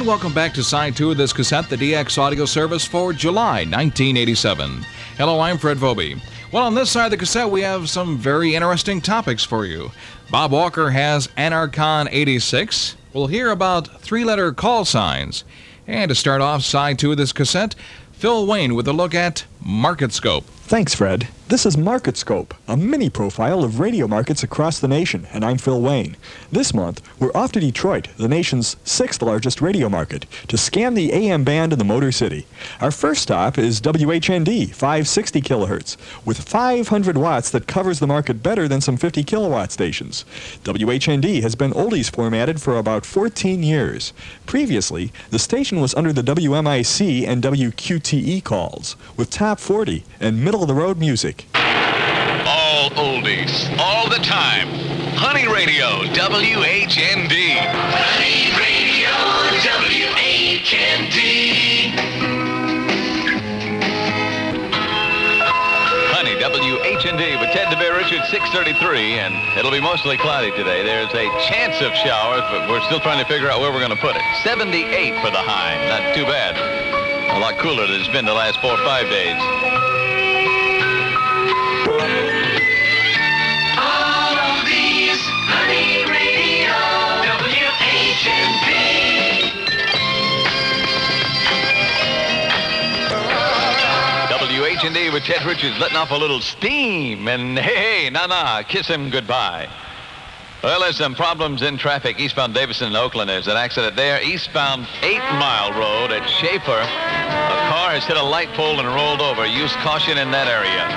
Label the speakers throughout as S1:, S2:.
S1: And welcome back to Side 2 of this cassette, the DX audio service for July 1987. Hello, I'm Fred Vobie. Well, on this side of the cassette, we have some very interesting topics for you. Bob Walker has Anarchon 86. We'll hear about three-letter call signs. And to start off Side 2 of this cassette, Phil Wayne with a look at Market Scope.
S2: Thanks, Fred. This is Market Scope, a mini profile of radio markets across the nation, and I'm Phil Wayne. This month, we're off to Detroit, the nation's sixth largest radio market, to scan the AM band in the Motor City. Our first stop is WHND, 560 kilohertz, with 500 watts that covers the market better than some 50 kilowatt stations. WHND has been oldies formatted for about 14 years. Previously, the station was under the WMIC and WQTE calls, with top 40 and middle-of-the-road music.
S3: All oldies, all the time. Honey Radio, WHND. Honey Radio, WHND. Honey, WHND with Ted DeBear Richards, 6:33, and it'll be mostly cloudy today. There's a chance of showers, but we're still trying to figure out where we're going to put it. 78 for the high. Not too bad. A lot cooler than it's been the last 4 or 5 days.
S4: All of these, Honey Radio, WHND.
S3: WHND with Ted Richards letting off a little steam. And hey, kiss him goodbye. Well, there's some problems in traffic eastbound Davison and Oakland. There's an accident there. Eastbound 8 Mile Road at Schaefer. A car has hit a light pole and rolled over. Use caution in that area.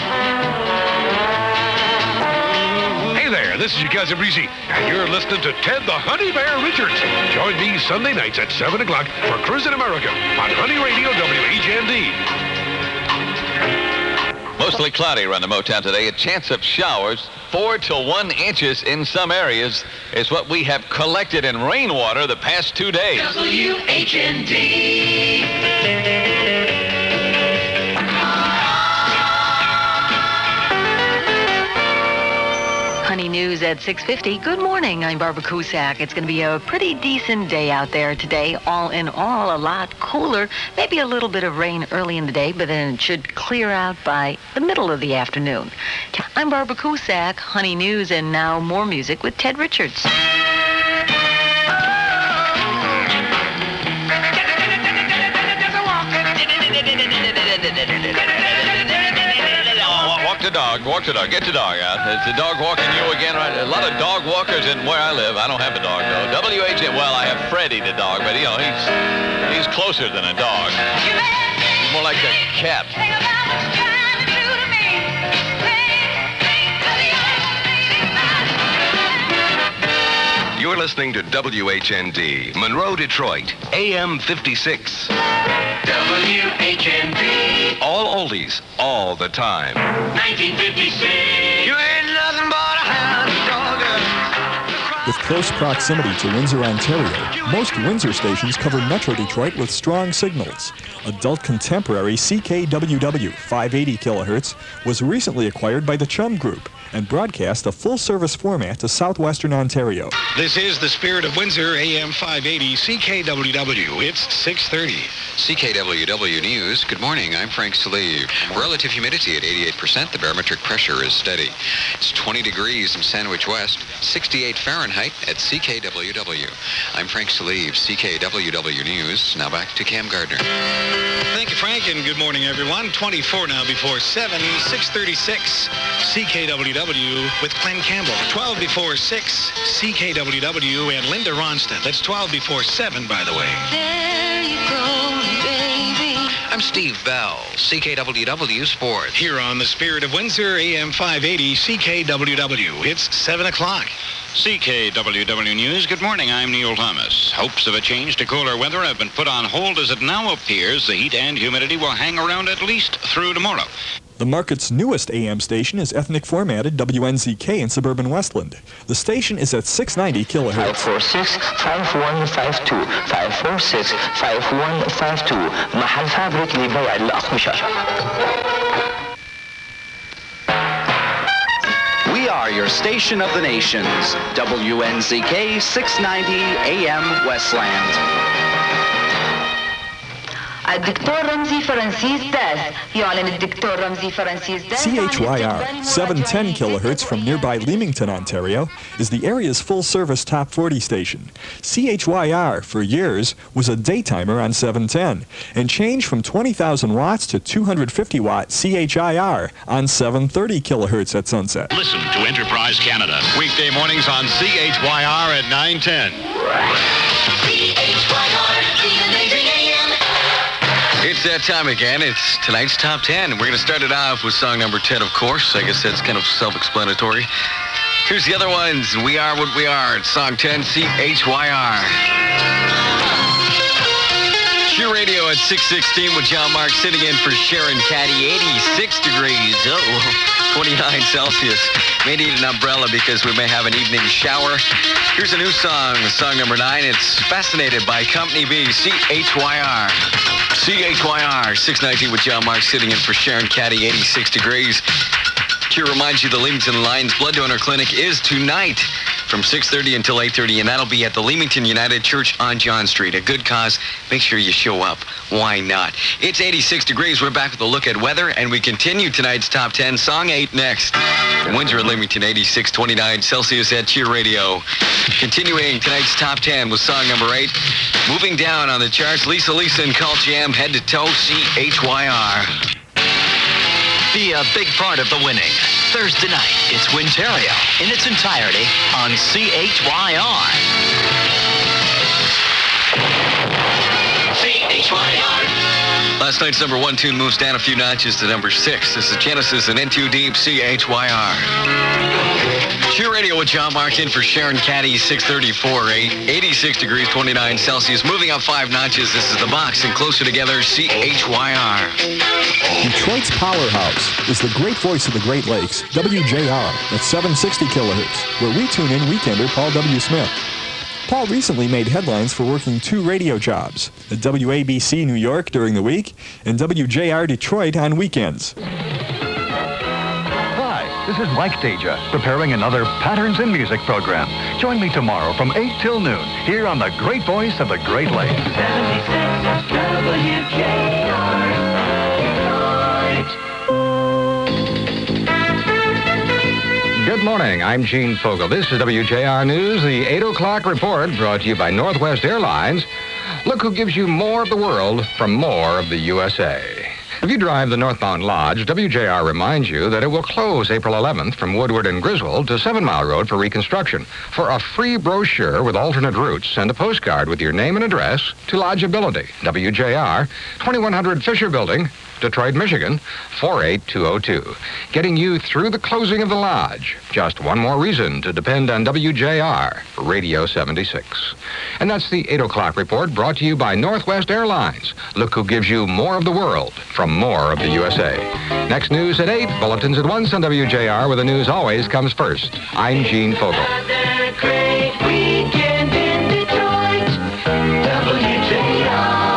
S5: Hey there, this is your cousin Breezy, and you're listening to Ted the Honey Bear Richards. Join me Sunday nights at 7 o'clock for Cruisin' America on Honey Radio WHND.
S3: Mostly cloudy around the Motown today. A chance of showers, 4 to 1 inches in some areas is what we have collected in rainwater the past 2 days.
S4: WHND.
S6: Honey News at 6:50. Good morning. I'm Barbara Cusack. It's going to be a pretty decent day out there today. All in all, a lot cooler. Maybe a little bit of rain early in the day, but then it should clear out by the middle of the afternoon. I'm Barbara Cusack, Honey News, and now more music with Ted Richards.
S3: Walk the dog. Get the dog out. Is the dog walking you again? Right? A lot of dog walkers in where I live. I don't have a dog, though. Well, I have Freddie the dog, but, he's closer than a dog. He's more like a cat.
S7: You're listening to WHND, Monroe, Detroit, AM 56.
S4: WHND.
S7: All oldies, all the time.
S4: 1956. You ain't nothing but a hound dog.
S2: With close proximity to Windsor, Ontario, most Windsor stations cover Metro Detroit with strong signals. Adult contemporary CKWW 580 kilohertz was recently acquired by the Chum Group and broadcast a full-service format to southwestern Ontario.
S8: This is the Spirit of Windsor, AM 580, CKWW. It's 6:30.
S9: CKWW News. Good morning. I'm Frank Salive. Relative humidity at 88%. The barometric pressure is steady. It's 20 degrees in Sandwich West, 68 Fahrenheit at CKWW. I'm Frank Salive, CKWW News. Now back to Cam Gardner.
S8: Thank you, Frank, and good morning, everyone. 24 now before 7, 6:36, CKWW with Glenn Campbell. 12 before 6, CKWW and Linda Ronstadt. That's 12 before 7, by the way.
S4: There you go, baby.
S9: I'm Steve Bell, CKWW Sports.
S8: Here on the Spirit of Windsor, AM 580, CKWW. It's 7 o'clock.
S10: CKWW News. Good morning. I'm Neil Thomas. Hopes of a change to cooler weather have been put on hold as it now appears the heat and humidity will hang around at least through tomorrow.
S2: The market's newest AM station is ethnic formatted WNZK in suburban Westland. The station is at 690 kilohertz.
S11: 546-5152 546-5152 محل فابريك لبيع الأقمشة.
S12: We are your station of the nations, WNZK 690 AM Westland.
S13: الدكتور رمزي فرانسيس داز يعلن الدكتور رمزي فرانسيس داز
S2: CHYR, 710 kilohertz from nearby Leamington, Ontario, is the area's full-service top 40 station. CHYR, for years, was a daytimer on 710 and changed from 20,000 watts to 250-watt CHIR on 730 kilohertz at sunset.
S14: Listen to Enterprise Canada, weekday mornings on CHYR at 9:10.
S7: It's that time again. It's tonight's Top 10. We're going to start it off with song number 10, of course. I guess that's kind of self-explanatory. Here's the other ones. We Are What We Are. It's song 10, CHYR. Q Radio at 616 with John Mark sitting in for Sharon Caddy. 86 degrees. 29 Celsius. May need an umbrella because we may have an evening shower. Here's a new song, song number 9. It's Fascinated by Company B, CHYR. CHYR, 619 with John Mark sitting in for Sharon Caddy, 86 degrees. Q reminds you the Leamington Lions Blood Donor Clinic is tonight from 6:30 until 8:30, and that'll be at the Leamington United Church on John Street. A good cause. Make sure you show up. Why not? It's 86 degrees. We're back with a look at weather, and we continue tonight's Top 10. Song 8 next. Windsor at Leamington, 86, 29 Celsius at Cheer Radio. Continuing tonight's Top 10 with song number 8. Moving down on the charts, Lisa and Cult Jam, Head to Toe, CHYR.
S12: Be a big part of the winning. Thursday night, it's Winterio in its entirety on CHYR. CHYR.
S7: Last night's number 1 tune moves down a few notches to number 6. This is Genesis and N2 Deep, CHYR. Q Radio with John Mark in for Sharon Caddy, 634, 86 degrees, 29 Celsius. Moving up 5 notches, this is The Box, and Closer Together, CHYR.
S2: Detroit's powerhouse is the great voice of the Great Lakes, WJR, at 760 kilohertz, where we tune in weekender Paul W. Smith. Paul recently made headlines for working 2 radio jobs, at WABC New York during the week and WJR Detroit on weekends.
S15: This is Mike Deja, preparing another Patterns in Music program. Join me tomorrow from 8 till noon, here on the great voice of the Great Lakes.
S4: 76 WJR.
S16: Good morning. I'm Gene Fogel. This is WJR News, the 8 o'clock report brought to you by Northwest Airlines. Look who gives you more of the world from more of the USA. If you drive the northbound Lodge, WJR reminds you that it will close April 11th from Woodward and Griswold to 7 Mile Road for reconstruction. For a free brochure with alternate routes, send a postcard with your name and address to Lodgeability, WJR, 2100 Fisher Building, Detroit, Michigan, 48202. Getting you through the closing of the Lodge. Just one more reason to depend on WJR, Radio 76. And that's the 8 o'clock report brought to you by Northwest Airlines. Look who gives you more of the world from more of the USA. Next news at 8, bulletins at once on WJR, where the news always comes first. I'm Gene Fogel.
S4: Another great weekend in Detroit. WJR.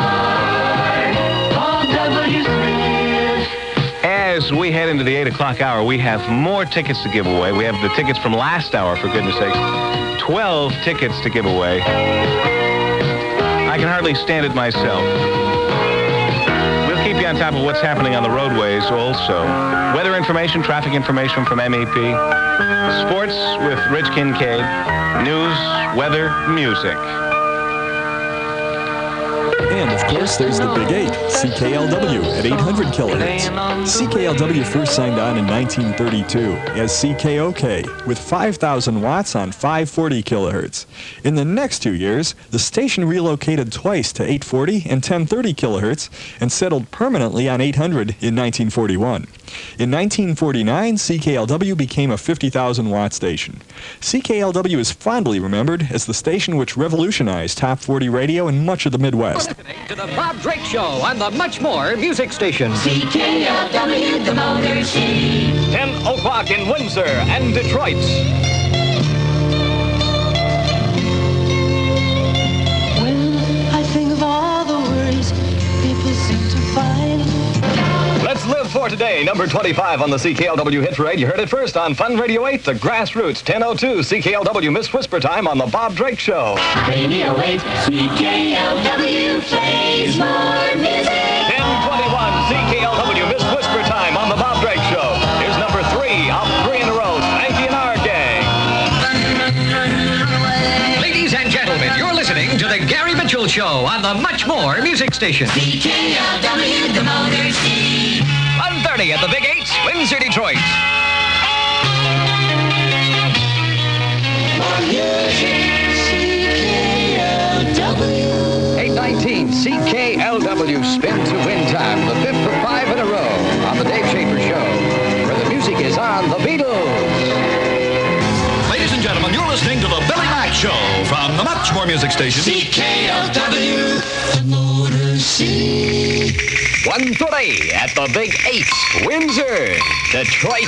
S17: As we head into the 8 o'clock hour, we have more tickets to give away. We have the tickets from last hour, for goodness sakes. 12 tickets to give away. I can hardly stand it myself. We'll keep you on top of what's happening on the roadways also. Weather information, traffic information from MEP. Sports with Rich Kincaid. News, weather, music.
S2: And, of course, there's the Big 8, CKLW, at 800 kilohertz. CKLW first signed on in 1932 as CKOK, with 5,000 watts on 540 kilohertz. In the next 2 years, the station relocated twice to 840 and 1030 kilohertz and settled permanently on 800 in 1941. In 1949, CKLW became a 50,000-watt station. CKLW is fondly remembered as the station which revolutionized top 40 radio in much of the Midwest.
S18: To the Bob Drake Show on the Much More Music Station.
S4: CKLW, the Motor City.
S18: 10 o'clock in Windsor and Detroit.
S4: When I think of all the worries people seem to find.
S18: Let's
S19: Live for Today, number 25 on the CKLW Hit Parade. You heard it first on Fun Radio 8, The Grassroots, 10:02, CKLW Miss Whisper Time on The Bob Drake Show.
S4: Radio 8, CKLW plays more music.
S19: 10:21, CKLW Miss Whisper Time on The Bob Drake Show. Here's number 3, off 3 in a row, Spanky and our gang.
S18: Ladies and gentlemen, you're listening to the Gary Mitchell Show on the Much More Music Station.
S4: CKLW, the Motor City.
S19: 1:30 at the Big 8, Windsor, Detroit.
S18: 8:19, CKLW Spin to Win Time, the 5th of 5 in a row on the Dave Schaefer Show, where the music is on the Beatles.
S20: Ladies and gentlemen, you're listening to the Billy Mack Show from the Much More Music Station.
S4: CKLW, the Motor City.
S19: 1:30 at the Big 8, Windsor, Detroit.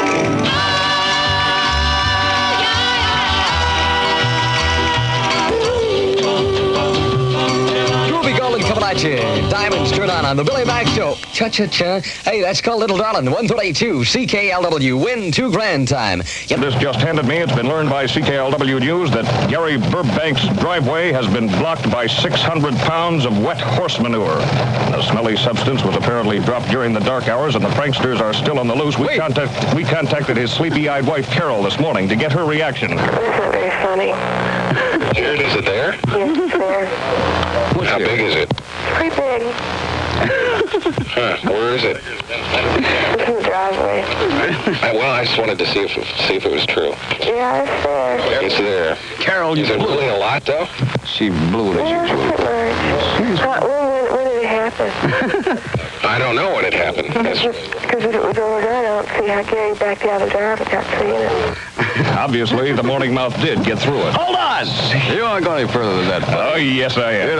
S19: Groovy Golden coming at you. Diamonds turn on the Billy Mack Show. Cha-cha-cha. Hey, that's called Little Darling. 1:32, CKLW, win $2,000 time. Yep.
S21: This just handed me. It's been learned by CKLW News that Gary Burbank's driveway has been blocked by 600 pounds of wet horse manure. The smelly substance was apparently dropped during the dark hours, and the pranksters are still on the loose. We contacted his sleepy-eyed wife, Carol, this morning to get her reaction.
S22: That's not very funny.
S5: Here, is it there?
S22: Yes, it's there.
S5: How big is it?
S22: It's pretty big.
S5: Huh, where is it?
S22: It's in the driveway.
S5: Well, I just wanted to see if it was true.
S22: Yeah, it's there.
S5: It's there.
S21: Carol,
S5: is it really a lot, though?
S21: She blew it as usual.
S22: When did it happen?
S5: I don't know when it happened.
S22: Because if it was overdone, I don't see how Gary backed out of the drive without seeing it.
S21: Obviously, the morning mouth did get through it.
S23: Hold on! You aren't going any further than that.
S21: Oh, yes, I am.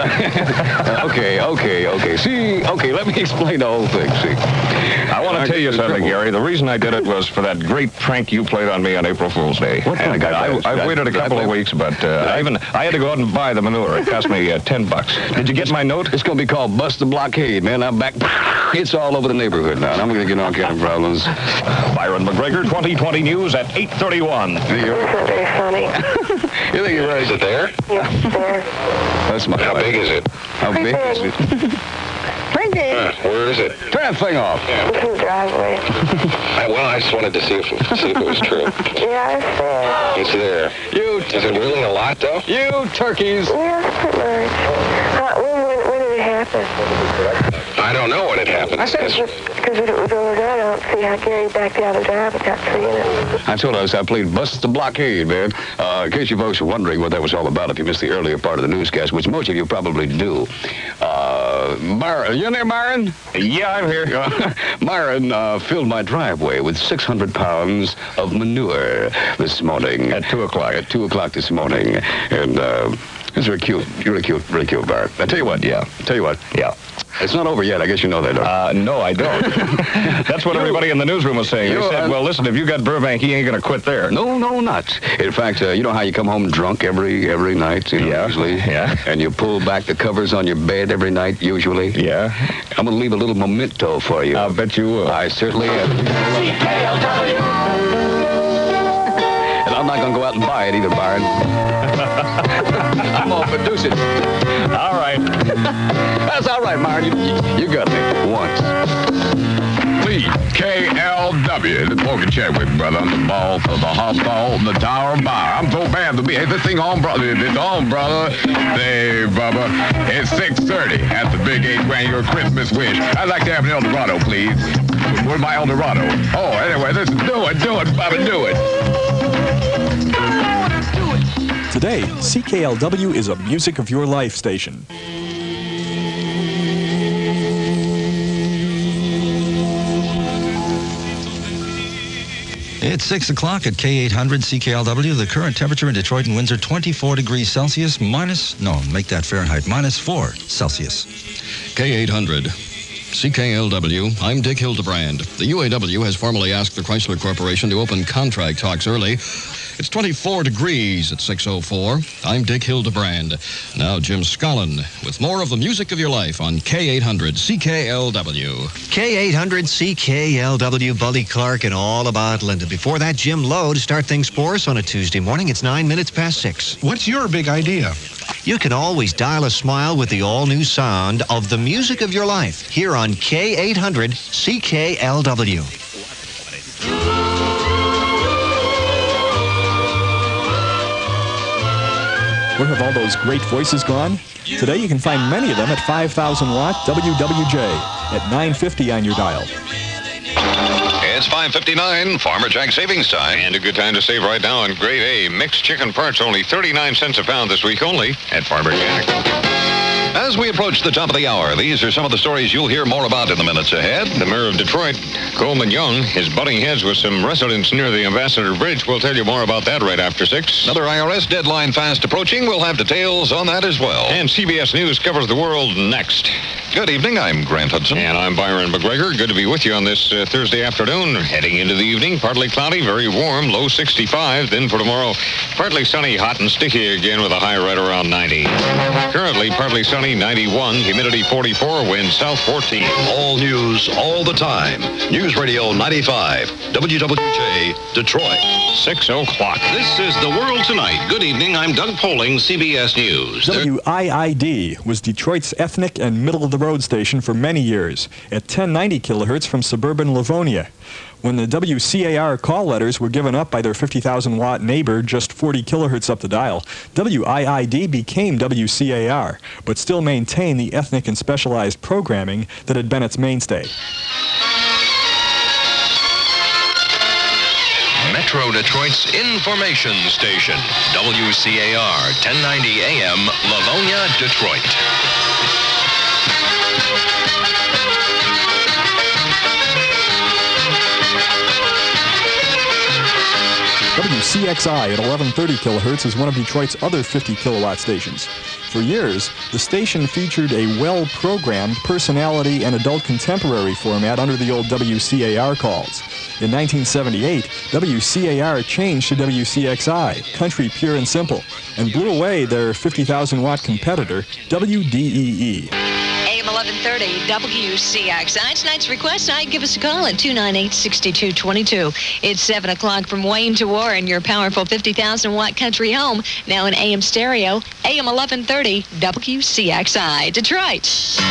S23: Okay. See, let me explain the whole thing, see.
S21: I want to tell you something, Gary. The reason I did it was for that great prank you played on me on April Fool's Day.
S23: What prank?
S21: I waited a couple of weeks, but I had to go out and buy the manure. It cost me $10. Did you get my note?
S23: It's going to be called Bust the Blockade, man. I'm back. It's all over the neighborhood now. I'm going to get all kind of problems.
S21: Byron McGregor, 2020 News at 8:31.
S22: That's not very funny.
S23: You think you're right?
S5: Is it there?
S22: Yes, it's there.
S23: That's my
S5: How big is it?
S23: How big is it?
S22: Pretty big.
S5: Huh, where is it?
S23: Turn that thing off.
S22: It's in the driveway.
S5: Well, I just wanted to see if it was true.
S22: Yeah, it's there.
S5: It's there. Is it really a lot, though?
S23: You turkeys.
S22: Yeah, pretty much. When did it happen?
S5: I don't know when it happened.
S22: I said because if it was overdone, I don't see how Gary backed out of the drive without seeing it.
S23: I told us I played Bust the Blockade, man. In case you folks were wondering what that was all about, if you missed the earlier part of the newscast, which most of you probably do. Myron, you in there, Myron?
S21: Yeah, I'm here.
S23: Myron filled my driveway with 600 pounds of manure this morning.
S21: At 2 o'clock.
S23: At 2 o'clock this morning. And it's really cute, Myron. I tell you what.
S21: Yeah.
S23: It's not over yet. I guess you know that, don't you?
S21: No, I don't. That's what everybody in the newsroom was saying. They said, well, listen, if you got Burbank, he ain't going to quit there.
S23: No, not. In fact, you know how you come home drunk every night, usually?
S21: Yeah.
S23: And you pull back the covers on your bed every night, usually?
S21: Yeah.
S23: I'm going to leave a little memento for you.
S21: I'll bet you will.
S23: I certainly am. And I'm not going to go out and buy it either, Byron. I'm going to produce it.
S21: All right.
S23: That's all right, Myron. You got me once.
S24: CKLW, the Porky Chadwick, brother, on the ball, the hot ball, the Tower Bar. I'm so bad to be. Hey, this thing on, brother. It's on, brother. Hey, Bubba. It's 6:30 at the Big 8 Grand Your Christmas Wish. I'd like to have an Eldorado, please. Where's my Eldorado? Oh, anyway, listen, do it, Bubba, do it.
S2: Today, CKLW is a Music of Your Life station.
S25: It's 6 o'clock at K800 CKLW. The current temperature in Detroit and Windsor, 24 degrees Celsius, minus 4 Celsius. K800.
S1: CKLW, I'm Dick Hildebrand. The UAW has formally asked the Chrysler Corporation to open contract talks early. It's 24 degrees at 6:04. I'm Dick Hildebrand. Now Jim Scollin with more of the music of your life on K800 CKLW.
S3: K800 CKLW, Buddy Clark, and All About Linda. Before that, Jim Lowe to start things for us on a Tuesday morning. It's 9 minutes past 6.
S6: What's your big idea?
S3: You can always dial a smile with the all-new sound of the music of your life here on K800 CKLW.
S2: Where have all those great voices gone? Today you can find many of them at 5,000 watt WWJ at 950 on your dial.
S14: It's 5:59, Farmer Jack savings time. And a good time to save right now on Grade A. Mixed chicken parts, only 39 cents a pound this week only at Farmer Jack. As we approach the top of the hour, these are some of the stories you'll hear more about in the minutes ahead. The mayor of Detroit, Coleman Young, is butting heads with some residents near the Ambassador Bridge. We'll tell you more about that right after 6. Another IRS deadline fast approaching. We'll have details on that as well. And CBS News covers the world next. Good evening. I'm Grant Hudson. And I'm Byron McGregor. Good to be with you on this Thursday afternoon. Heading into the evening, partly cloudy, very warm, low 65. Then for tomorrow, partly sunny, hot and sticky again with a high right around 90. Currently, partly sunny, 91, humidity 44, wind south 14.
S20: All news, all the time. News Radio 95, WWJ, Detroit.
S14: 6 o'clock.
S20: This is The World Tonight. Good evening, I'm Doug Poling, CBS News.
S2: WIID was Detroit's ethnic and middle-of-the-road station for many years at 1090 kilohertz from suburban Livonia. When the WCAR call letters were given up by their 50,000-watt neighbor just 40 kilohertz up the dial, WIID became WCAR, but still maintained the ethnic and specialized programming that had been its mainstay.
S20: Metro Detroit's information station, WCAR 1090 AM, Livonia, Detroit.
S2: WCXI at 1130 kilohertz is one of Detroit's other 50 kilowatt stations. For years, the station featured a well-programmed personality and adult contemporary format under the old WCAR calls. In 1978, WCAR changed to WCXI, country pure and simple, and blew away their 50,000-watt competitor, WDEE.
S8: AM 1130 WCXI. Tonight's request night. Give us a call at 298-6222. It's 7 o'clock from Wayne to Warren, your powerful 50,000-watt country home. Now in AM stereo, AM 1130 WCXI. Detroit.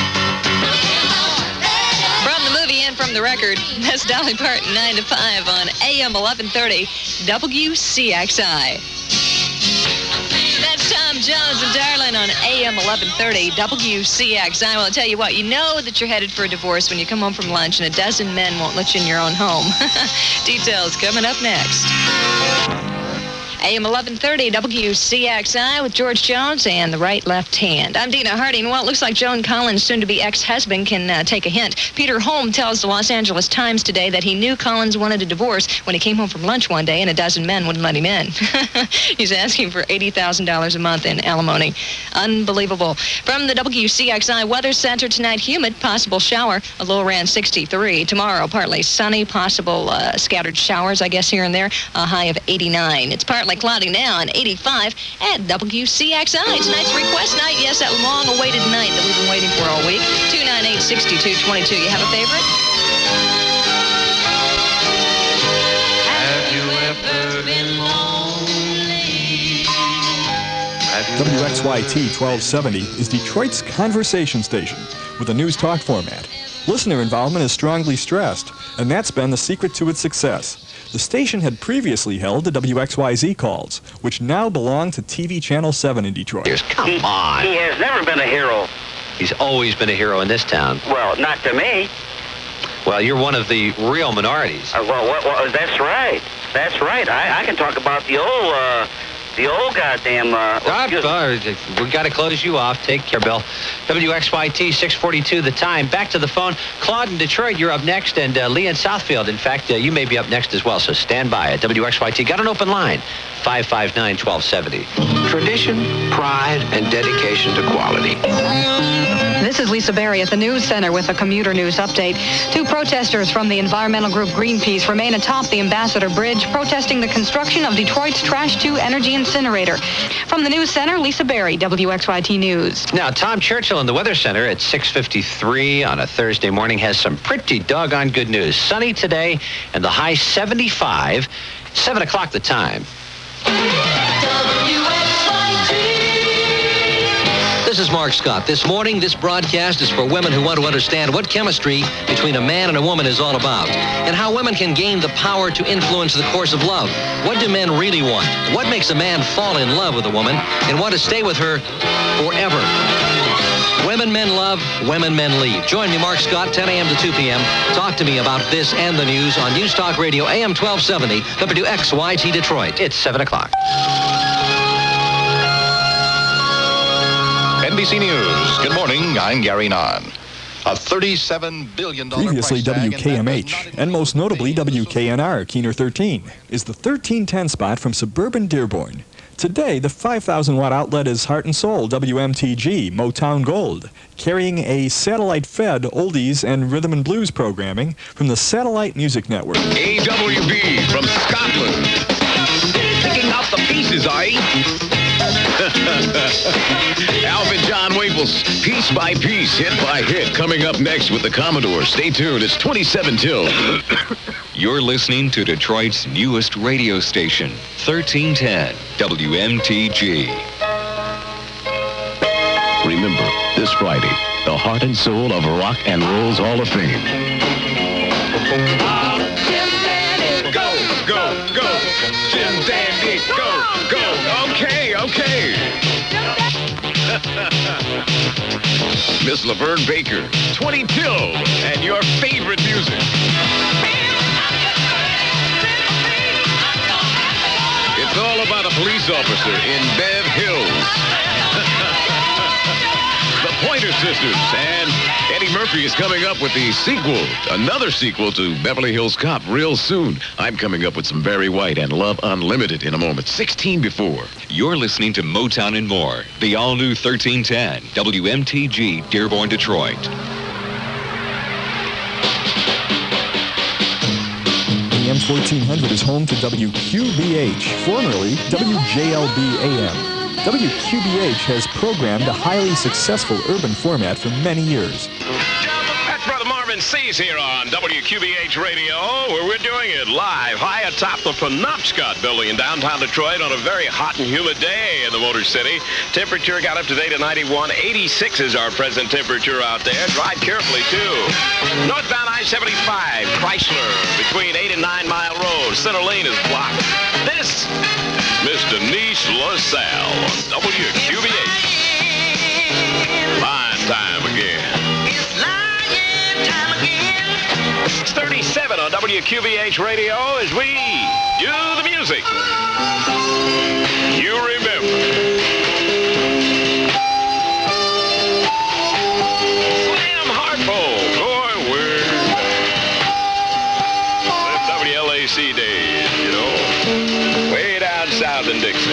S8: From the movie and from the record, that's Dolly Parton, 9 to 5 on AM 1130 WCXI. That's Tom Jones and Darlin on AM 1130 WCXI. Well, I'll tell you what, you know that you're headed for a divorce when you come home from lunch and a dozen men won't let you in your own home. Details coming up next. AM 1130 WCXI with George Jones and the right-left hand. I'm Dina Harding. Well, it looks like Joan Collins' soon-to-be ex-husband can take a hint. Peter Holm tells the Los Angeles Times today that he knew Collins wanted a divorce when he came home from lunch one day and a dozen men wouldn't let him in. He's asking for $80,000 a month in alimony. Unbelievable. From the WCXI Weather Center tonight, humid, possible shower, a low around 63. Tomorrow, partly sunny, possible scattered showers, I guess, here and there, a high of 89. It's partly cloudy now and 85 at WCXI. Tonight's request night. Yes, that long-awaited night that we've been waiting for all week. 298-6222. You have a favorite?
S4: Have you ever been lonely?
S2: WXYT 1270 is Detroit's conversation station with a news talk format. Listener involvement is strongly stressed, and that's been the secret to its success. The station had previously held the WXYZ calls, which now belong to TV Channel 7 in Detroit.
S11: Come on.
S9: He has never been a hero.
S11: He's always been a hero in this town.
S9: Well, not to me.
S11: Well, you're one of the real minorities.
S9: Well, that's right. That's right. I can talk about the old goddamn...
S11: we got to close you off. Take care, Bill. WXYT 642, the time. Back to the phone. Claude in Detroit, you're up next, and Lee in Southfield. In fact, you may be up next as well, so stand by at WXYT. Got an open line, 559-1270.
S26: Tradition, pride, and dedication to quality.
S13: This
S6: This is Lisa Berry at the News Center with a commuter news update. 2 protesters from the environmental group Greenpeace remain atop the Ambassador Bridge protesting the construction of Detroit's Trash 2 energy incinerator. From the News Center, Lisa Berry, WXYT News.
S11: Now, Tom Churchill in the Weather Center at 6:53 on a Thursday morning has some pretty doggone good news. Sunny today and the high 75. 7 o'clock the time. This is Mark Scott. This morning, this broadcast is for women who want to understand what chemistry between a man and a woman is all about, and how women can gain the power to influence the course of love. What do men really want? What makes a man fall in love with a woman and want to stay with her forever? Women men love, women men leave. Join me, Mark Scott, 10 a.m. to 2 p.m. Talk to me about this and the news on News Talk Radio, AM 1270, WXYT Detroit. It's 7 o'clock.
S14: NBC News. Good morning. I'm Gary Nahn. A $37 billion
S2: Previously WKMH, and most notably WKNR, Keener 13, is the 1310 spot from suburban Dearborn. Today, the 5,000-watt outlet is Heart and Soul WMTG, Motown Gold, carrying a satellite-fed oldies and rhythm and blues programming from the Satellite Music Network.
S24: AWB from Scotland. Picking out the pieces, Alvin John Waples, piece by piece, hit by hit, coming up next with the Commodores. Stay tuned. It's 27 till.
S7: You're listening to Detroit's newest radio station, 1310 WMTG.
S21: Remember, this Friday, the heart and soul of Rock and Roll's Hall of Fame.
S24: Go, go, go. Jim Dandy, go, go. Okay. Miss Laverne Baker, 20 till, and your favorite music. It's all about a police officer in Bev Hills. The Pointer Sisters, and Eddie Murphy is coming up with the sequel, another sequel to Beverly Hills Cop real soon. I'm coming up with some Barry White and Love Unlimited in a moment, 16 before.
S7: You're listening to Motown and More, the all-new 1310 WMTG, Dearborn, Detroit.
S2: AM 1400 is home to WQBH, formerly WJLB AM. WQBH has programmed a highly successful urban format for many years.
S5: That's Brother Marvin Seas here on WQBH Radio, where we're doing it live high atop the Penobscot building in downtown Detroit on a very hot and humid day in the Motor City. Temperature got up today to 91. 86 is our present temperature out there. Drive carefully, too. Northbound I-75, Chrysler, between 8 and 9 Mile Road. Center lane is blocked. This Miss Denise LaSalle on WQBH. Line time again. It's line time again. It's 37 on WQBH Radio as we do the music. You remember. Slam Hartpole, boy, we're back. WLAC days, you know. Way down south in Dixon.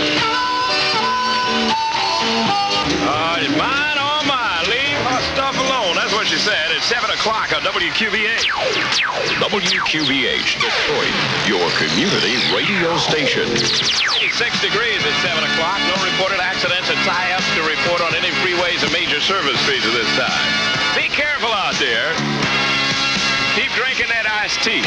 S5: Mine, oh my, leave my stuff alone. That's what she said. It's 7 o'clock on WQBH.
S14: WQBH Detroit, your community radio station.
S5: 86 degrees at 7 o'clock. No reported accidents and tie-ups to report on any freeways or major service streets at this time. Be careful out there. Keep drinking that iced tea.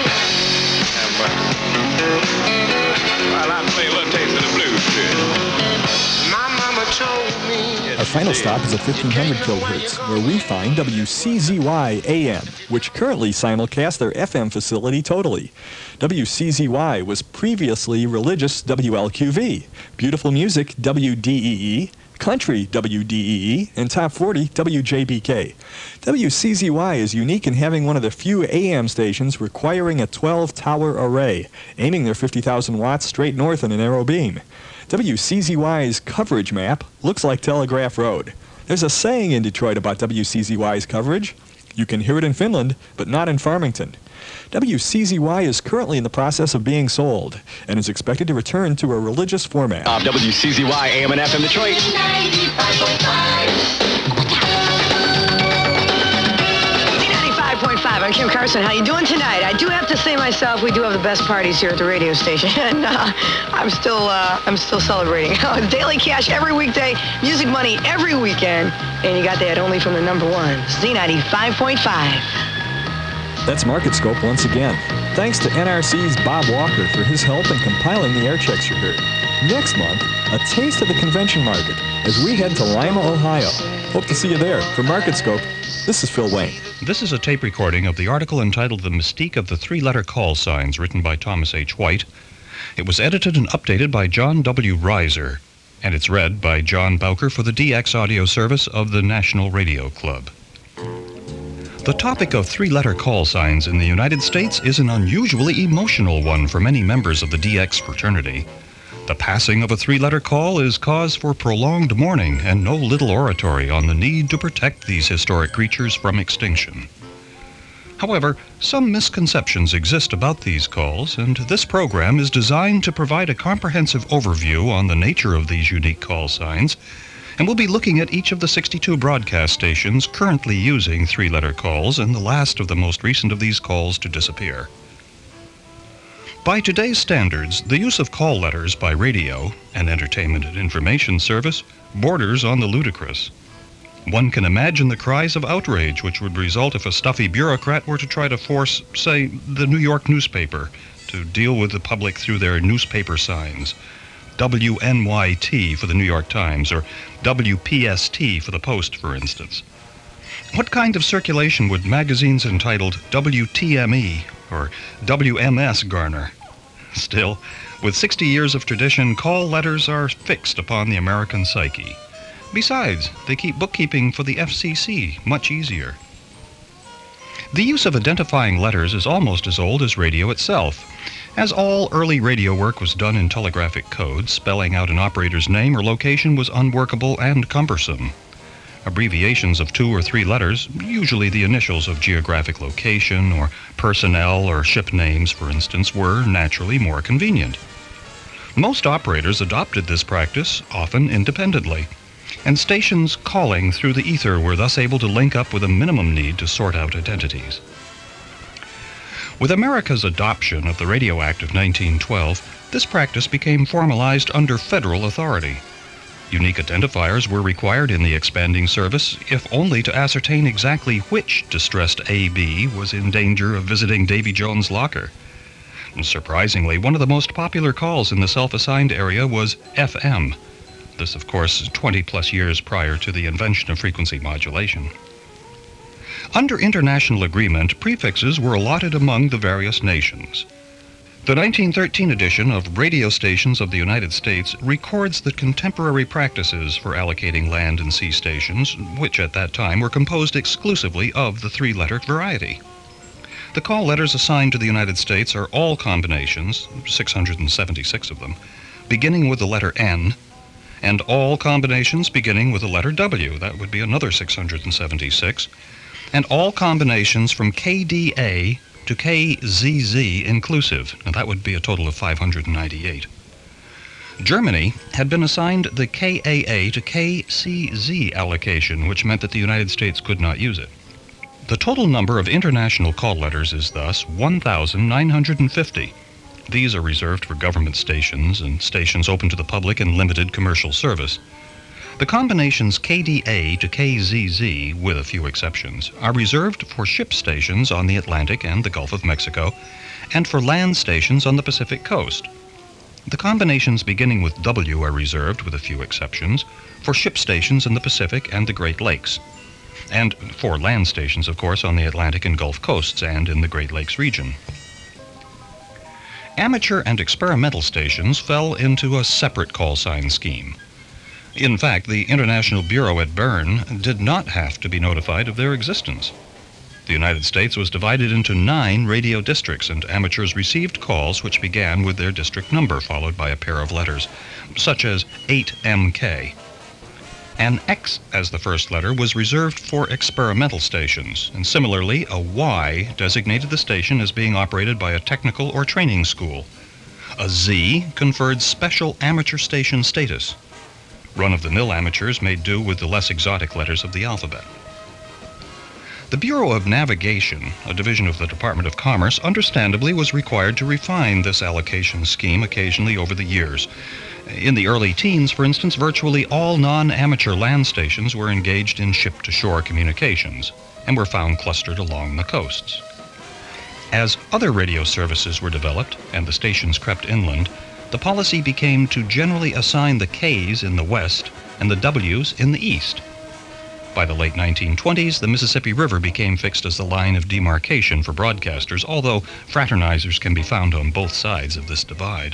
S5: While I play a little taste of the blues, too. My mama told me.
S2: Our final stop is at 1500 kilohertz, where we find WCZY AM, which currently simulcasts their FM facility totally. WCZY was previously religious WLQV, beautiful music WDEE, country WDEE, and top 40 WJBK. WCZY is unique in having one of the few AM stations requiring a 12-tower array, aiming their 50,000 watts straight north in a narrow beam. WCZY's coverage map looks like Telegraph Road. There's a saying in Detroit about WCZY's coverage. You can hear it in Finland, but not in Farmington. WCZY is currently in the process of being sold and is expected to return to a religious format.
S18: WCZY AM and FM Detroit.
S4: 95.5.
S10: Live. I'm Kim Carson. How you doing tonight? I do have to say myself, we do have the best parties here at the radio station, and I'm still celebrating. Daily Cash every weekday, Music Money every weekend, and you got that only from the number one, Z95.5.
S2: That's MarketScope once again. Thanks to NRC's Bob Walker for his help in compiling the air checks you heard. Next month, a taste of the convention market as we head to Lima, Ohio. Hope to see you there. For MarketScope, this is Phil Wayne.
S12: This is a tape recording of the article entitled The Mystique of the Three-Letter Call Signs, written by Thomas H. White. It was edited and updated by John W. Reiser, and it's read by John Bowker for the DX audio service of the National Radio Club. The topic of three-letter call signs in the United States is an unusually emotional one for many members of the DX fraternity. The passing of a three-letter call is cause for prolonged mourning and no little oratory on the need to protect these historic creatures from extinction. However, some misconceptions exist about these calls, and this program is designed to provide a comprehensive overview on the nature of these unique call signs, and we'll be looking at each of the 62 broadcast stations currently using three-letter calls and the last of the most recent of these calls to disappear. By today's standards, the use of call letters by radio, an entertainment and information service, borders on the ludicrous. One can imagine the cries of outrage which would result if a stuffy bureaucrat were to try to force, say, the New York newspaper to deal with the public through their newspaper signs. WNYT for the New York Times, or WPST for the Post, for instance. What kind of circulation would magazines entitled WTME or WMS garner? Still, with 60 years of tradition, call letters are fixed upon the American psyche. Besides, they keep bookkeeping for the FCC much easier. The use of identifying letters is almost as old as radio itself. As all early radio work was done in telegraphic code, spelling out an operator's name or location was unworkable and cumbersome. Abbreviations of 2 or 3 letters, usually the initials of geographic location or personnel or ship names, for instance, were naturally more convenient. Most operators adopted this practice, often independently, and stations calling through the ether were thus able to link up with a minimum need to sort out identities. With America's adoption of the Radio Act of 1912, this practice became formalized under federal authority. Unique identifiers were required in the expanding service, if only to ascertain exactly which distressed AB was in danger of visiting Davy Jones' locker. And surprisingly, one of the most popular calls in the self-assigned area was FM. This, of course, 20-plus years prior to the invention of frequency modulation. Under international agreement, prefixes were allotted among the various nations. The 1913 edition of Radio Stations of the United States records the contemporary practices for allocating land and sea stations, which at that time were composed exclusively of the three-letter variety. The call letters assigned to the United States are all combinations, 676 of them, beginning with the letter N, and all combinations beginning with the letter W, that would be another 676, and all combinations from KDA to KZZ inclusive. Now that would be a total of 598. Germany had been assigned the KAA to KCZ allocation, which meant that the United States could not use it. The total number of international call letters is thus 1,950. These are reserved for government stations and stations open to the public in limited commercial service. The combinations KDA to KZZ, with a few exceptions, are reserved for ship stations on the Atlantic and the Gulf of Mexico, and for land stations on the Pacific coast. The combinations beginning with W are reserved, with a few exceptions, for ship stations in the Pacific and the Great Lakes, and for land stations, of course, on the Atlantic and Gulf coasts and in the Great Lakes region. Amateur and experimental stations fell into a separate call sign scheme. In fact, the International Bureau at Bern did not have to be notified of their existence. The United States was divided into 9 radio districts, and amateurs received calls which began with their district number, followed by a pair of letters, such as 8MK. An X as the first letter was reserved for experimental stations, and similarly, a Y designated the station as being operated by a technical or training school. A Z conferred special amateur station status. Run-of-the-mill amateurs made do with the less exotic letters of the alphabet. The Bureau of Navigation, a division of the Department of Commerce, understandably was required to refine this allocation scheme occasionally over the years. In the early teens, for instance, virtually all non-amateur land stations were engaged in ship-to-shore communications and were found clustered along the coasts. As other radio services were developed and the stations crept inland, the policy became to generally assign the Ks in the west and the Ws in the east. By the late 1920s, the Mississippi River became fixed as the line of demarcation for broadcasters, although fraternizers can be found on both sides of this divide.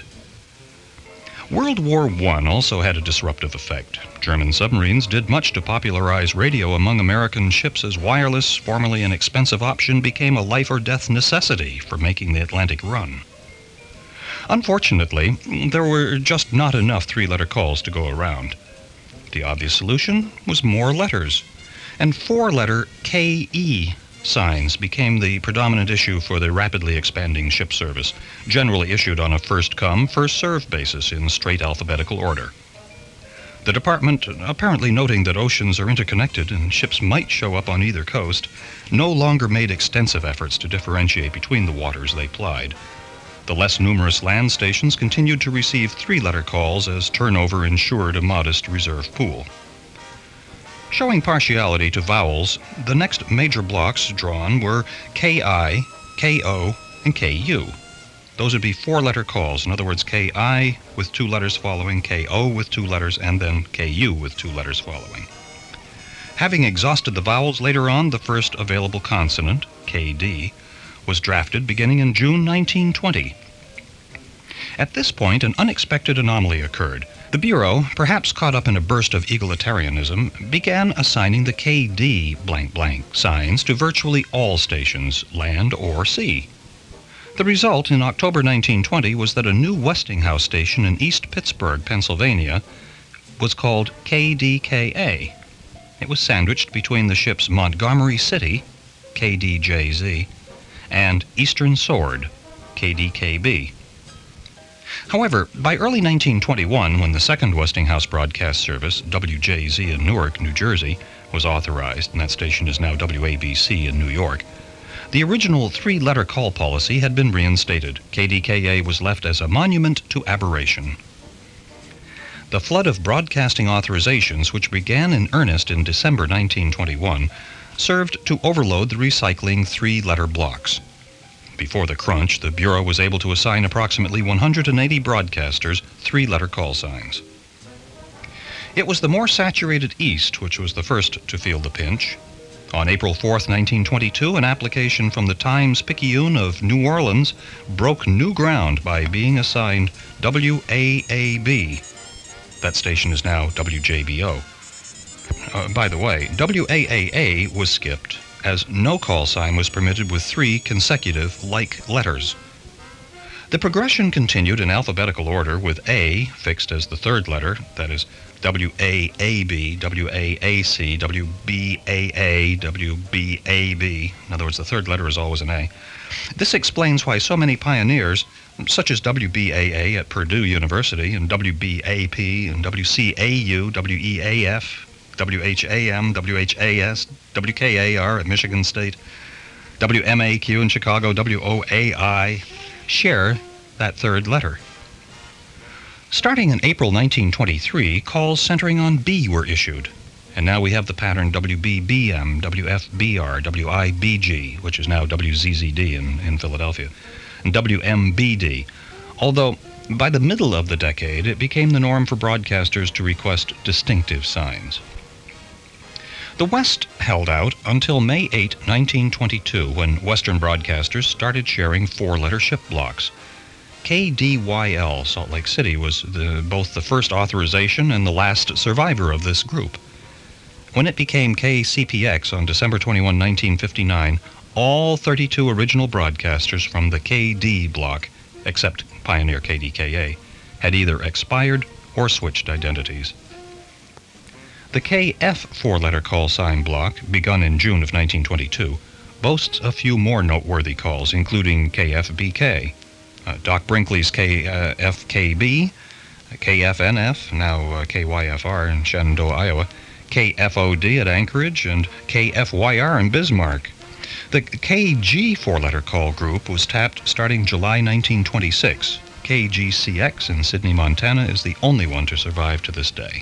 S12: World War I also had a disruptive effect. German submarines did much to popularize radio among American ships as wireless, formerly an expensive option, became a life-or-death necessity for making the Atlantic run. Unfortunately, there were just not enough three-letter calls to go around. The obvious solution was more letters, and four-letter KE signs became the predominant issue for the rapidly expanding ship service, generally issued on a first-come, first-served basis in straight alphabetical order. The department, apparently noting that oceans are interconnected and ships might show up on either coast, no longer made extensive efforts to differentiate between the waters they plied. The less numerous land stations continued to receive three-letter calls as turnover ensured a modest reserve pool. Showing partiality to vowels, the next major blocks drawn were KI, KO, and KU. Those would be four-letter calls. In other words, KI with two letters following, KO with two letters, and then KU with two letters following. Having exhausted the vowels later on, the first available consonant, KD, was drafted beginning in June 1920. At this point, an unexpected anomaly occurred. The Bureau, perhaps caught up in a burst of egalitarianism, began assigning the KD blank blank signs to virtually all stations, land or sea. The result in October 1920 was that a new Westinghouse station in East Pittsburgh, Pennsylvania, was called KDKA. It was sandwiched between the ships Montgomery City, KDJZ, and Eastern Sword, KDKB. However, by early 1921, when the second Westinghouse broadcast service, WJZ in Newark, New Jersey, was authorized, and that station is now WABC in New York, the original three-letter call policy had been reinstated. KDKA was left as a monument to aberration. The flood of broadcasting authorizations, which began in earnest in December 1921, served to overload the recycling three-letter blocks. Before the crunch, the Bureau was able to assign approximately 180 broadcasters three-letter call signs. It was the more saturated East which was the first to feel the pinch. On April 4, 1922, an application from the Times-Picayune of New Orleans broke new ground by being assigned WAAB. That station is now WJBO. By the way, WAAA was skipped, as no call sign was permitted with three consecutive like letters. The progression continued in alphabetical order, with A fixed as the third letter, that is WAAB, WAAC, WBAA, WBAB. In other words, the third letter is always an A. This explains why so many pioneers, such as WBAA at Purdue University, and WBAP, and WCAU, WEAF, WHAM, WHAS, WKAR at Michigan State, WMAQ in Chicago, WOAI, share that third letter. Starting in April 1923, calls centering on B were issued, and now we have the pattern WBBM, WFBR, WIBG, which is now WZZD in Philadelphia, and WMBD, although by the middle of the decade it became the norm for broadcasters to request distinctive signs. The West held out until May 8, 1922, when Western broadcasters started sharing four-letter ship blocks. KDYL, Salt Lake City, was both the first authorization and the last survivor of this group. When it became KCPX on December 21, 1959, all 32 original broadcasters from the KD block, except Pioneer KDKA, had either expired or switched identities. The KF four-letter call sign block, begun in June of 1922, boasts a few more noteworthy calls, including KFBK, Doc Brinkley's KFKB, KFNF, now KYFR in Shenandoah, Iowa, KFOD at Anchorage, and KFYR in Bismarck. The KG four-letter call group was tapped starting July 1926. KGCX in Sydney, Montana is the only one to survive to this day.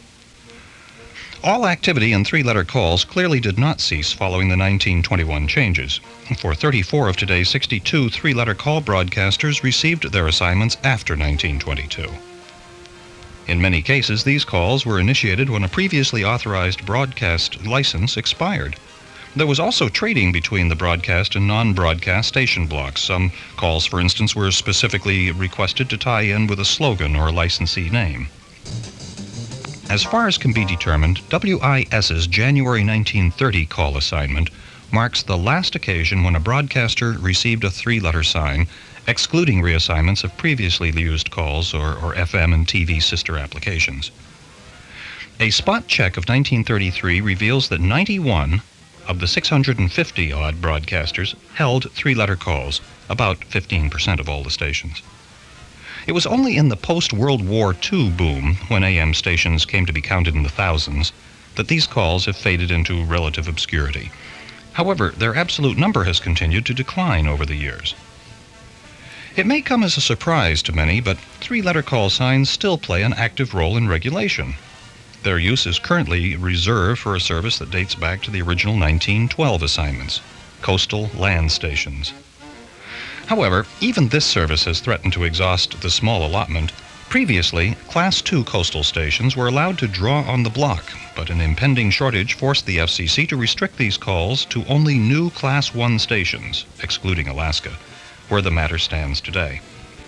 S12: All activity in three-letter calls clearly did not cease following the 1921 changes. For 34 of today's 62 three-letter call broadcasters received their assignments after 1922. In many cases, these calls were initiated when a previously authorized broadcast license expired. There was also trading between the broadcast and non-broadcast station blocks. Some calls, for instance, were specifically requested to tie in with a slogan or licensee name. As far as can be determined, WIS's January 1930 call assignment marks the last occasion when a broadcaster received a three-letter sign, excluding reassignments of previously used calls or FM and TV sister applications. A spot check of 1933 reveals that 91 of the 650-odd broadcasters held three-letter calls, about 15% of all the stations. It was only in the post-World War II boom, when AM stations came to be counted in the thousands, that these calls have faded into relative obscurity. However, their absolute number has continued to decline over the years. It may come as a surprise to many, but three-letter call signs still play an active role in regulation. Their use is currently reserved for a service that dates back to the original 1912 assignments, coastal land stations. However, even this service has threatened to exhaust the small allotment. Previously, Class II coastal stations were allowed to draw on the block, but an impending shortage forced the FCC to restrict these calls to only new Class I stations, excluding Alaska, where the matter stands today.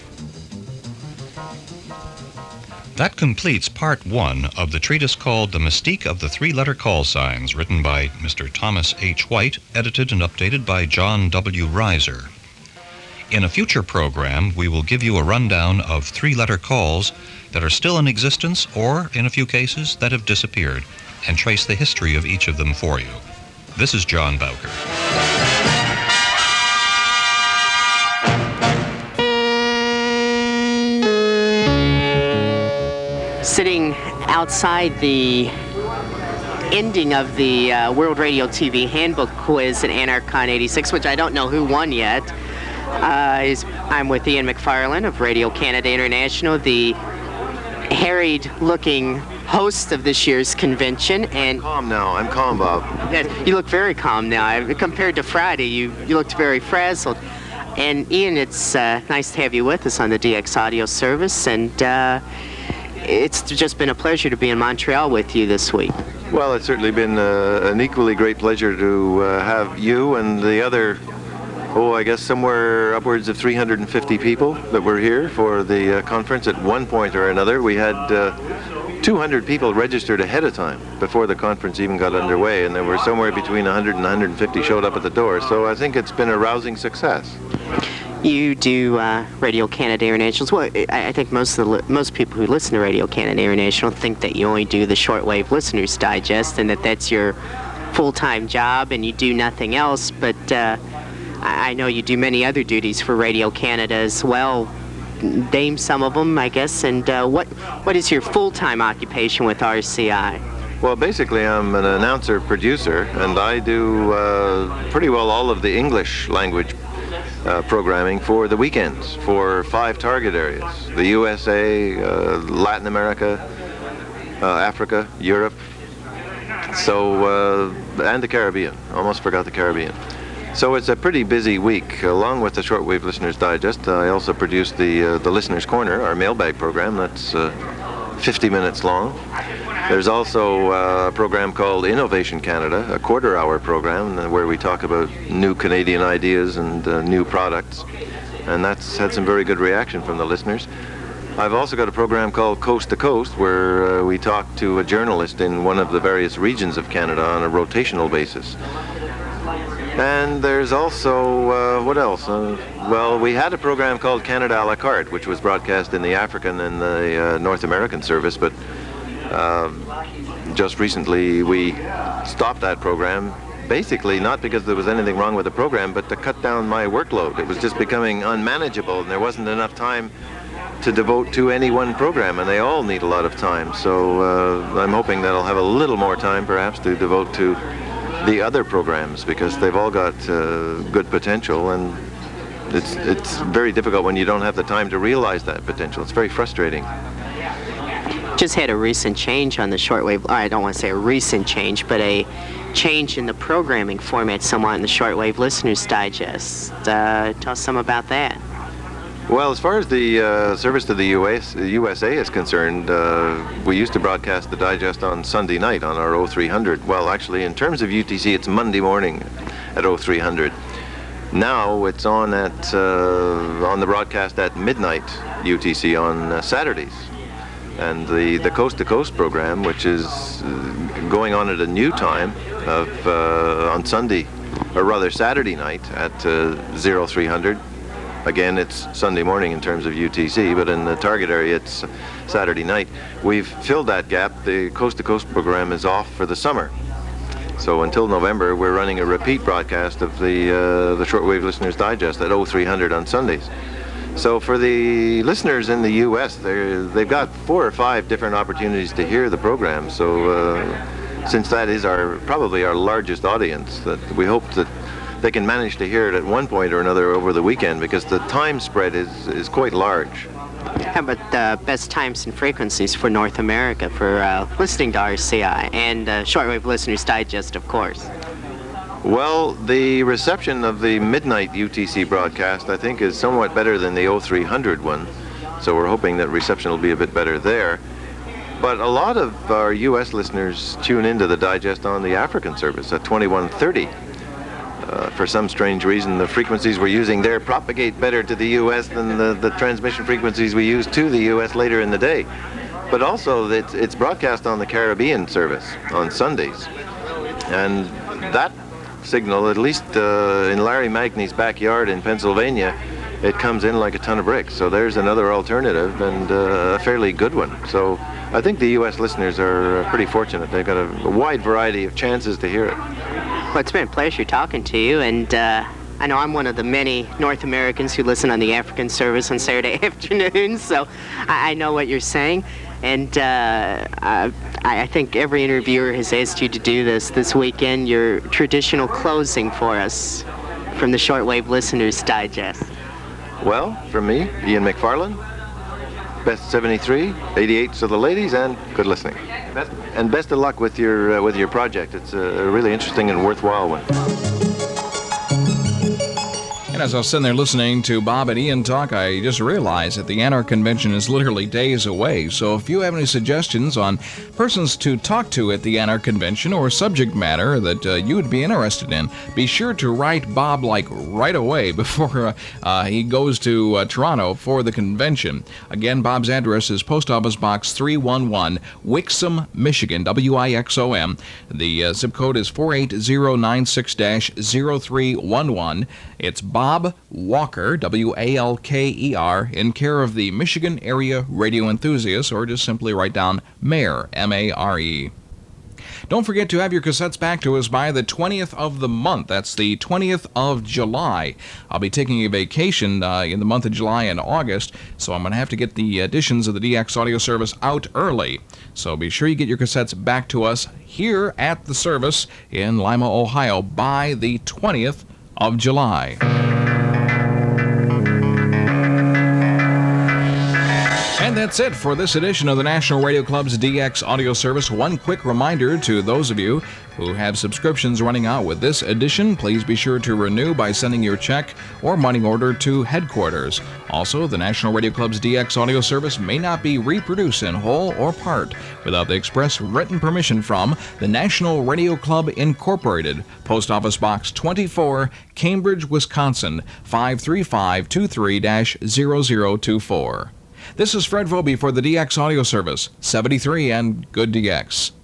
S12: That completes Part 1 of the treatise called The Mystique of the Three-Letter Call Signs, written by Mr. Thomas H. White, edited and updated by John W. Reiser. In a future program, we will give you a rundown of three-letter calls that are still in existence or, in a few cases, that have disappeared, and trace the history of each of them for you. This is John Bowker.
S15: Sitting outside the ending of the World Radio TV Handbook Quiz at Anarchon 86, which I don't know who won yet, I'm with Ian McFarlane of Radio Canada International, the harried-looking host of this year's convention. And
S16: I'm calm now. I'm calm, Bob.
S15: Yes, you look very calm now. Compared to Friday, you looked very frazzled. And Ian, it's nice to have you with us on the DX Audio Service, and it's just been a pleasure to be in Montreal with you this week.
S16: Well, it's certainly been an equally great pleasure to have you and the other, I guess somewhere upwards of 350 people that were here for the conference at one point or another. We had 200 people registered ahead of time before the conference even got underway, and there were somewhere between 100 and 150 showed up at the door. So I think it's been a rousing success.
S15: You do Radio Canada International. Well, I think most people who listen to Radio Canada International think that you only do the Shortwave Listeners Digest and that's your full-time job and you do nothing else. But I know you do many other duties for Radio Canada as well. Name some of them, I guess. And what is your full-time occupation with RCI?
S16: Well, basically, I'm an announcer-producer, and I do pretty well all of the English language programming for the weekends for 5 target areas: the USA, Latin America, Africa, Europe, and the Caribbean. Almost forgot the Caribbean. So it's a pretty busy week. Along with the Shortwave Listeners Digest, I also produce the Listener's Corner, our mailbag program that's 50 minutes long. There's also a program called Innovation Canada, a quarter-hour program where we talk about new Canadian ideas and new products, and that's had some very good reaction from the listeners. I've also got a program called Coast to Coast, where we talk to a journalist in one of the various regions of Canada on a rotational basis. And there's also, what else? Well, we had a program called Canada à la carte, which was broadcast in the African and the North American service, but just recently we stopped that program, basically not because there was anything wrong with the program, but to cut down my workload. It was just becoming unmanageable, and there wasn't enough time to devote to any one program, and they all need a lot of time. So I'm hoping that I'll have a little more time perhaps to devote to the other programs, because they've all got good potential, and it's very difficult when you don't have the time to realize that potential. It's very frustrating.
S15: Just had a recent change on the shortwave. I don't want to say a recent change, but a change in the programming format somewhat in the Shortwave Listeners Digest. Tell us some about that.
S16: Well, as far as the service to the USA is concerned, we used to broadcast the digest on Sunday night on our 0300. Well, actually, in terms of UTC, it's Monday morning at 0300. Now it's on the broadcast at midnight UTC on Saturdays. And the Coast to Coast program, which is going on at a new time on Sunday, or rather Saturday night at 0300. Again, it's Sunday morning in terms of UTC, but in the target area, it's Saturday night. We've filled that gap. The Coast to Coast program is off for the summer. So until November, we're running a repeat broadcast of the Shortwave Listeners Digest at 0300 on Sundays. So for the listeners in the U.S., they've got 4 or 5 different opportunities to hear the program. So since that is probably our largest audience, that we hope that they can manage to hear it at one point or another over the weekend, because the time spread is quite large.
S15: How about the best times and frequencies for North America for listening to RCI and Shortwave Listeners Digest, of course?
S16: Well, the reception of the midnight UTC broadcast, I think, is somewhat better than the 0300 one. So we're hoping that reception will be a bit better there. But a lot of our U.S. listeners tune into the digest on the African service at 2130. For some strange reason, the frequencies we're using there propagate better to the U.S. than the transmission frequencies we use to the U.S. later in the day. But also, it's broadcast on the Caribbean service on Sundays. And that signal, at least in Larry Magny's backyard in Pennsylvania, it comes in like a ton of bricks. So there's another alternative, and a fairly good one. So I think the U.S. listeners are pretty fortunate. They've got a wide variety of chances to hear it.
S15: Well, it's been a pleasure talking to you, and I know I'm one of the many North Americans who listen on the African service on Saturday afternoons, so I know what you're saying. And I think every interviewer has asked you to do this weekend, your traditional closing for us from the Shortwave Listeners Digest.
S16: Well, from me, Ian McFarlane, best 73, 88 to the ladies, and good listening. And best of luck with your project. It's a really interesting and worthwhile one.
S17: And as I was sitting there listening to Bob and Ian talk, I just realized that the Anarch Convention is literally days away. So if you have any suggestions on persons to talk to at the Anarch Convention or subject matter that you would be interested in, be sure to write Bob right away before he goes to Toronto for the convention. Again, Bob's address is Post Office Box 311, Wixom, Michigan, Wixom. The zip code is 48096-0311. It's Bob Walker, Walker, in care of the Michigan Area Radio Enthusiasts, or just simply write down Mare, M-A-R-E. Don't forget to have your cassettes back to us by the 20th of the month. That's the 20th of July. I'll be taking a vacation in the month of July and August, so I'm going to have to get the editions of the DX audio service out early. So be sure you get your cassettes back to us here at the service in Lima, Ohio by the 20th of July. And that's it for this edition of the National Radio Club's DX audio service. One quick reminder to those of you who have subscriptions running out with this edition, please be sure to renew by sending your check or money order to headquarters. Also, the National Radio Club's DX audio service may not be reproduced in whole or part without the express written permission from the National Radio Club Incorporated, Post Office Box 24, Cambridge, Wisconsin, 53523-0024. This is Fred Vobie for the DX audio service, 73 and good DX.